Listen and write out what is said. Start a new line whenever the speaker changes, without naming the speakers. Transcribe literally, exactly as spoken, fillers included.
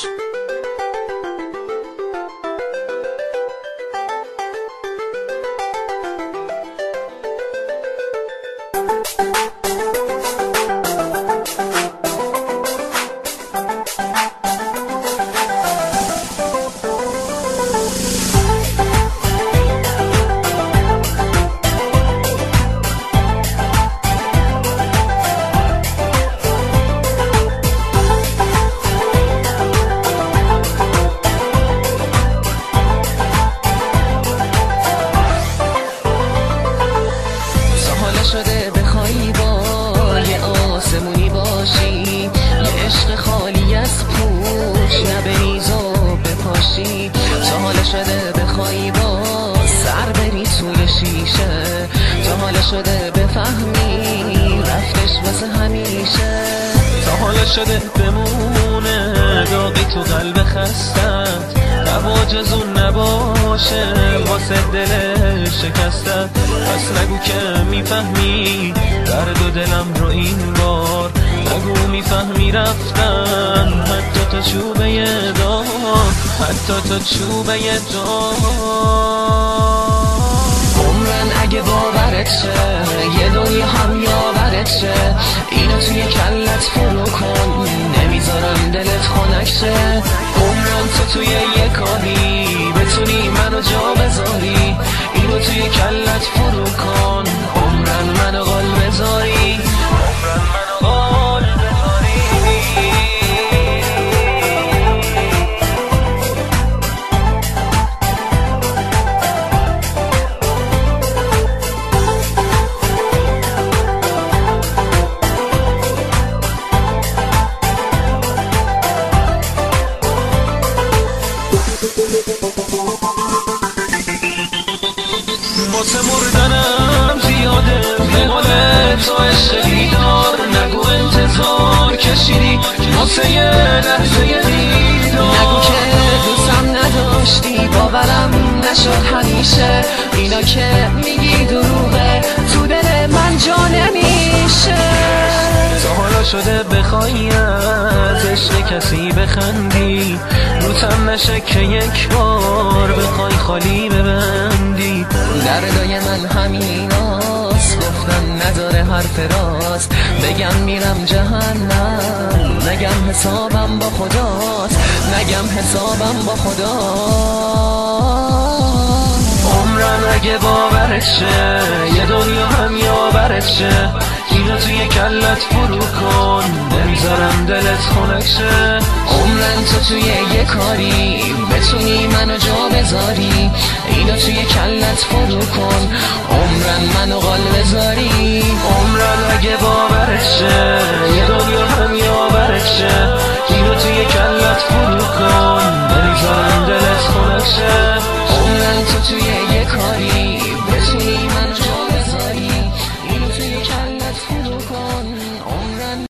شده بخوایی با یه آسمونی باشی، یه عشق خالی از پوچ نبریز و بپاشی. تا حالا شده بخوایی با سر بری توی شیشه، تا حالا شده بفهمی رفتش واسه همیشه.
تا حالا شده بمونه داغی تو قلب خستت، نواجزون نباشه واسه دل شکستت. پس نگو که میفهمی درد و دلم رو این بار، نگو میفهمی رفتن حتی تا چوبه دار، حتی تا چوبه دار.
عمرن اگه باورت شه یه دنیا هم یاورت شه، اینو توی کلت فرو کن نمیذارم دلت خنک شه. عمرن تو توی یه کاری بتونی منو جا بذاری، اینو توی کلت فرو کن. عمرن منو قول بذاری، عمرن منو قول بذاری.
واسه مردنم زیاده به قول تو عشق دیدار، نگو انتظار کشیدی واسه یه لحظه دیدار.
نگو که دوستم نداشتی باورم نشد همیشه، اینا که میگی دروغه تو دل من جا نمیشه.
تا حالا شده بخوایی از عشق کسی بخندی، روتم نشه که یک بار بخوای خالی ببندی.
دردای من همیناست گفتن نداره حرف راست، بگم میرم جهنم نگم حسابم با خداست، نگم حسابم با خدا.
عمرن اگه باورت شه یه دنیا هم یاورت شه، اینو توی کلت فرو کن نمیذارم دلت خنک شه.
عمرن تو توی یه کاری بتونی منو جا بذاری، اینو توی کلت فرو کن. عمرن منو قال بذاری،
عمرن اگه باورت شه